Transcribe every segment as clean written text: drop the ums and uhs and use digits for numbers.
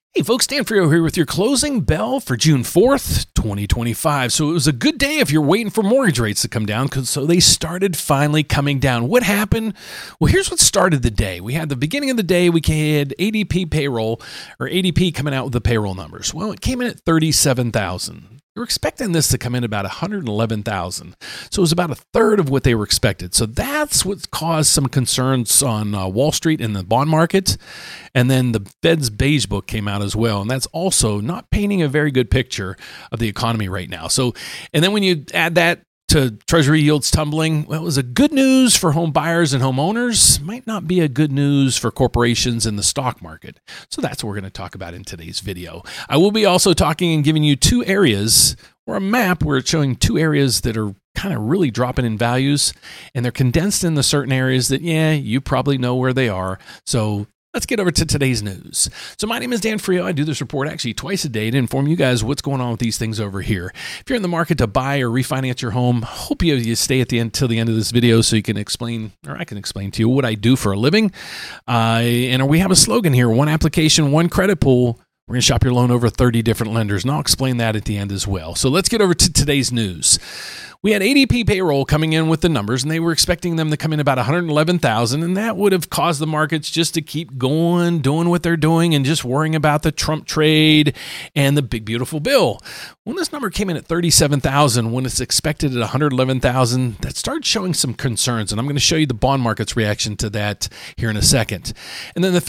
Hey folks, Dan Frio here with your closing bell for June 4th, 2025. So it was a good day if you're waiting for mortgage rates to come down, so they started finally coming down. What happened? Well, here's what started the day. We had the beginning of the day, we had ADP payroll, or ADP coming out with the payroll numbers. Well, it came in at 37,000. They were expecting this to come in about 111,000. So it was about a third of what they were expected. So that's what caused some concerns on Wall Street and the bond market. And then the Fed's Beige Book came out as well. And that's also not painting a very good picture of the economy right now. So, and then when you add that to Treasury yields tumbling, well, it was a good news for home buyers and homeowners, might not be a good news for corporations in the stock market. So that's what we're going to talk about in today's video. I will be also talking and giving you two areas, or a map where it's showing two areas that are kind of really dropping in values, and they're condensed into certain areas that, you probably know where they are. So let's get over to today's news. So my name is Dan Frio. I do this report actually twice a day to inform you guys what's going on with these things over here. If you're in the market to buy or refinance your home, hope you stay at the end till the end of this video so you can explain, or I can explain to you what I do for a living. And we have a slogan here: one application, one credit pool. We're going to shop your loan over 30 different lenders, and I'll explain that at the end as well. So let's get over to today's news. We had ADP payroll coming in with the numbers, and they were expecting them to come in about 111,000, and that would have caused the markets just to keep going, doing what they're doing, and just worrying about the Trump trade and the big, beautiful bill. When this number came in at 37,000, when it's expected at 111,000, that started showing some concerns, and I'm going to show you the bond market's reaction to that here in a second. And then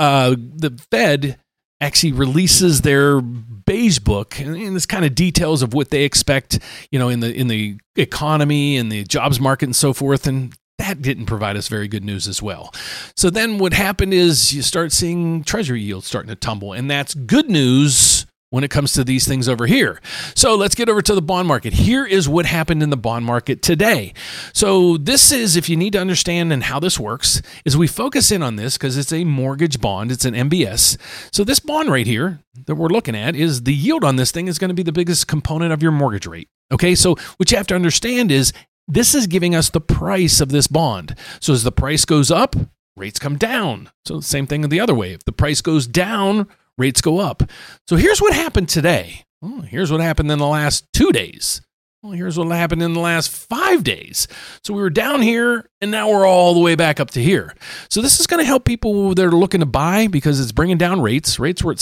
the Fed actually releases their Beige Book, and this kind of details of what they expect, in the economy and the jobs market and so forth. And that didn't provide us very good news as well. So then what happened is you start seeing Treasury yields starting to tumble, and that's good news when it comes to these things over here. So let's get over to the bond market. Here is what happened in the bond market today. So this is, if you need to understand and how this works, is we focus in on this because it's a mortgage bond. It's an MBS. So this bond right here that we're looking at is the yield on this thing is going to be the biggest component of your mortgage rate. Okay, so what you have to understand is this is giving us the price of this bond. So as the price goes up, rates come down. So same thing the other way. If the price goes down, rates go up. So here's what happened today. Oh, here's what happened in the last 2 days. Well, here's what happened in the last 5 days. So we were down here, and now we're all the way back up to here. So this is going to help people that are looking to buy because it's bringing down rates. Rates were at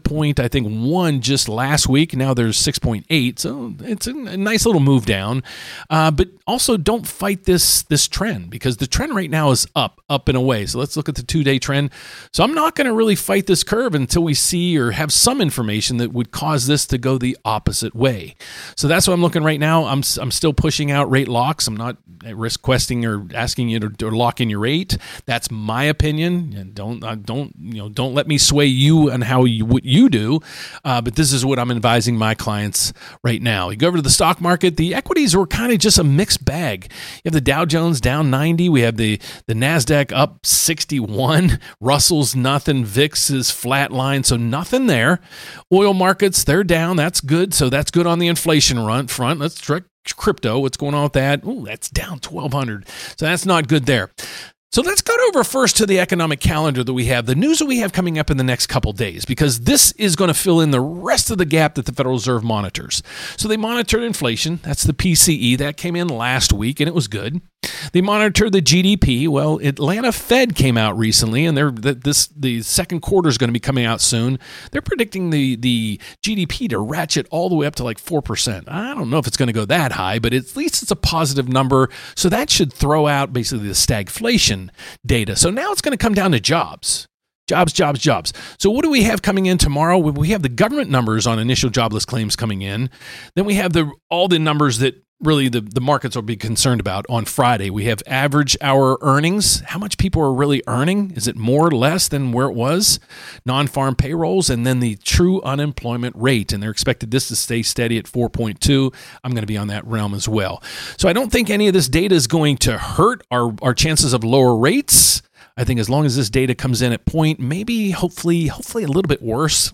7.1 just last week. Now there's 6.8. So it's a nice little move down. But also don't fight this trend because the trend right now is up and away. So let's look at the 2-day trend. So I'm not going to really fight this curve until we see or have some information that would cause this to go the opposite way. So that's what I'm looking right now. I'm still pushing out rate locks. I'm not at risk questing or asking you to lock in your rate. That's my opinion. And don't let me sway you on what you do. But this is what I'm advising my clients right now. You go over to the stock market. The equities were kind of just a mixed bag. You have the Dow Jones down 90. We have the NASDAQ up 61. Russell's nothing. VIX is flatline. So nothing there. Oil markets, they're down. That's good. So that's good on the inflation front. Let's check crypto. What's going on with that? Oh, that's down 1,200. So that's not good there. So let's go over first to the economic calendar that we have, the news that we have coming up in the next couple days, because this is going to fill in the rest of the gap that the Federal Reserve monitors. So they monitored inflation. That's the PCE. That came in last week, and it was good. They monitor the GDP. Well, Atlanta Fed came out recently, and the second quarter is going to be coming out soon. They're predicting the GDP to ratchet all the way up to like 4%. I don't know if it's going to go that high, but at least it's a positive number. So that should throw out basically the stagflation data. So now it's going to come down to jobs. Jobs. So what do we have coming in tomorrow? We have the government numbers on initial jobless claims coming in. Then we have all the numbers that really the markets will be concerned about on Friday. We have average hour earnings. How much people are really earning? Is it more or less than where it was? Non-farm payrolls, and then the true unemployment rate. And they're expected this to stay steady at 4.2. I'm going to be on that realm as well. So I don't think any of this data is going to hurt our chances of lower rates. I think as long as this data comes in at point, maybe hopefully a little bit worse,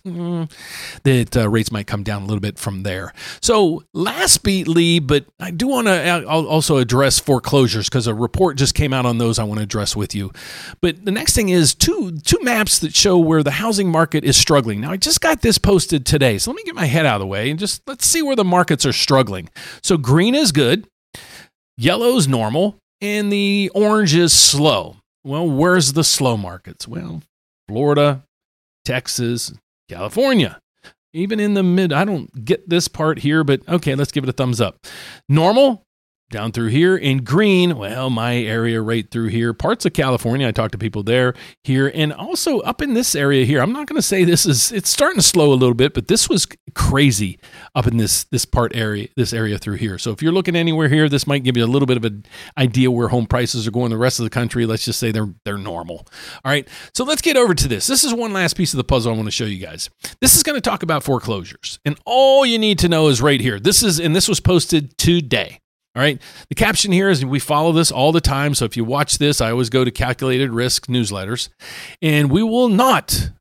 that rates might come down a little bit from there. So lastly, but I do want to also address foreclosures because a report just came out on those I want to address with you. But the next thing is two maps that show where the housing market is struggling. Now, I just got this posted today, so let me get my head out of the way and just let's see where the markets are struggling. So green is good, yellow is normal, and the orange is slow. Well, where's the slow markets? Well, Florida, Texas, California. Even in the mid, I don't get this part here, but okay, let's give it a thumbs up. Normal, down through here. In green, well, my area right through here. Parts of California, I talked to people there, here, and also up in this area here. I'm not going to say it's starting to slow a little bit, but this was crazy up in this area through here. So if you're looking anywhere here, this might give you a little bit of an idea where home prices are going the rest of the country. Let's just say they're normal. All right, so let's get over to this. This is one last piece of the puzzle I want to show you guys. This is going to talk about foreclosures, and all you need to know is right here. This was posted today. All right. The caption here is we follow this all the time. So if you watch this, I always go to Calculated Risk newsletters, and we will not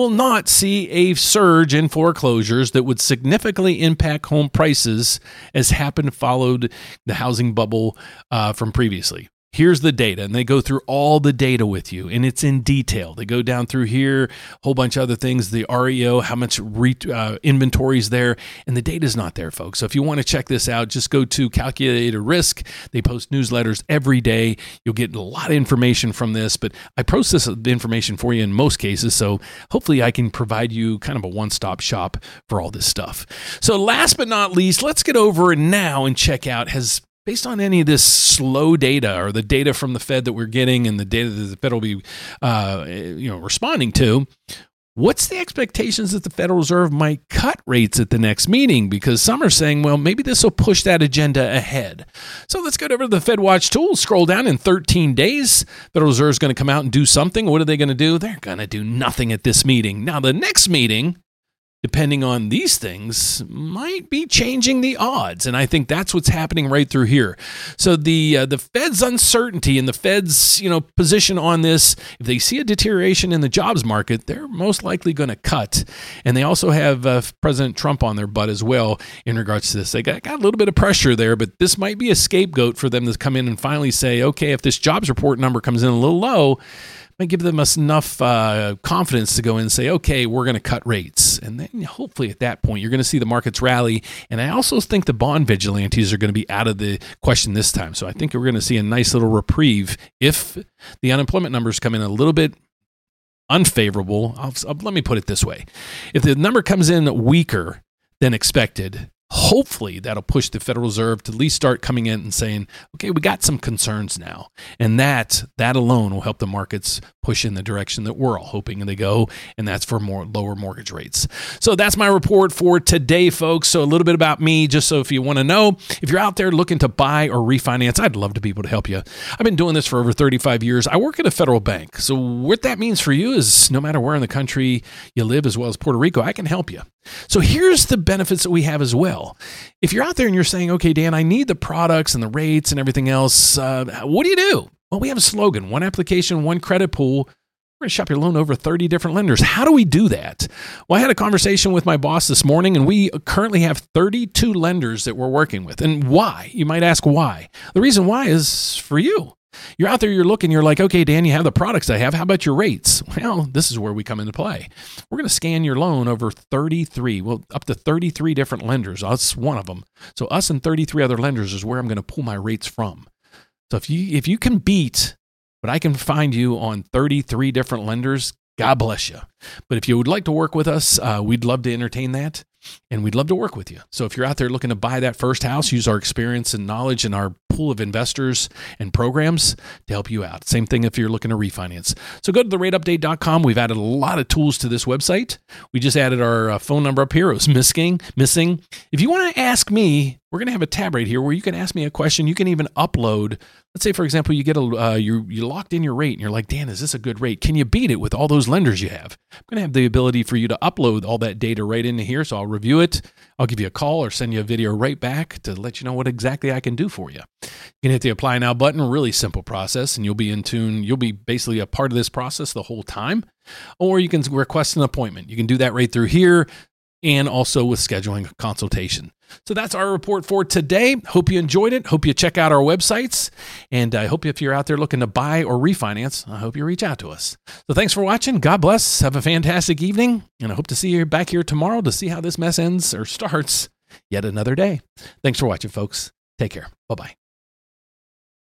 see a surge in foreclosures that would significantly impact home prices as followed the housing bubble from previously. Here's the data, and they go through all the data with you, and it's in detail. They go down through here, a whole bunch of other things, the REO, how much inventory is there, and the data is not there, folks. So if you want to check this out, just go to Calculated Risk. They post newsletters every day. You'll get a lot of information from this, but I post this information for you in most cases, so hopefully I can provide you kind of a one-stop shop for all this stuff. So last but not least, let's get over now and check out, based on any of this slow data or the data from the Fed that we're getting and the data that the Fed will be responding to, what's the expectations that the Federal Reserve might cut rates at the next meeting? Because some are saying, well, maybe this will push that agenda ahead. So let's go over to the FedWatch tool, scroll down in 13 days. Federal Reserve is going to come out and do something. What are they going to do? They're going to do nothing at this meeting. Now, the next meeting, depending on these things, might be changing the odds. And I think that's what's happening right through here. So the Fed's uncertainty and the Fed's position on this, if they see a deterioration in the jobs market, they're most likely going to cut. And they also have President Trump on their butt as well in regards to this. They got a little bit of pressure there, but this might be a scapegoat for them to come in and finally say, okay, if this jobs report number comes in a little low, might give them enough confidence to go in and say, okay, we're going to cut rates. And then hopefully at that point, you're going to see the markets rally. And I also think the bond vigilantes are going to be out of the question this time. So I think we're going to see a nice little reprieve if the unemployment numbers come in a little bit unfavorable. Let me put it this way. If the number comes in weaker than expected, hopefully that'll push the Federal Reserve to at least start coming in and saying, okay, we got some concerns now. And that alone will help the markets push in the direction that we're all hoping they go, and that's for lower mortgage rates. So that's my report for today, folks. So a little bit about me, just so if you want to know, if you're out there looking to buy or refinance, I'd love to be able to help you. I've been doing this for over 35 years. I work at a federal bank. So what that means for you is no matter where in the country you live, as well as Puerto Rico, I can help you. So here's the benefits that we have as well. If you're out there and you're saying, okay, Dan, I need the products and the rates and everything else, what do you do? Well, we have a slogan, one application, one credit pool. We're going to shop your loan over 30 different lenders. How do we do that? Well, I had a conversation with my boss this morning, and we currently have 32 lenders that we're working with. And why? You might ask why. The reason why is for you. You're out there, you're looking, you're like, okay, Dan, you have the products I have. How about your rates? Well, this is where we come into play. We're going to scan your loan over up to 33 different lenders. Us, one of them. So us and 33 other lenders is where I'm going to pull my rates from. So if you can beat what I can find you on 33 different lenders, God bless you. But if you would like to work with us, we'd love to entertain that. And we'd love to work with you. So if you're out there looking to buy that first house, use our experience and knowledge in our pool of investors and programs to help you out. Same thing if you're looking to refinance. So go to therateupdate.com. We've added a lot of tools to this website. We just added our phone number up here. It was missing. If you want to ask me we're going to have a tab right here where you can ask me a question. You can even upload. Let's say, for example, you get you locked in your rate and you're like, Dan, is this a good rate? Can you beat it with all those lenders you have? I'm going to have the ability for you to upload all that data right into here. So I'll review it. I'll give you a call or send you a video right back to let you know what exactly I can do for you. You can hit the apply now button, really simple process, and you'll be in tune. You'll be basically a part of this process the whole time. Or you can request an appointment. You can do that right through here, and also with scheduling a consultation. So that's our report for today. Hope you enjoyed it. Hope you check out our websites. And I hope if you're out there looking to buy or refinance, I hope you reach out to us. So thanks for watching. God bless. Have a fantastic evening. And I hope to see you back here tomorrow to see how this mess ends or starts yet another day. Thanks for watching, folks. Take care. Bye-bye.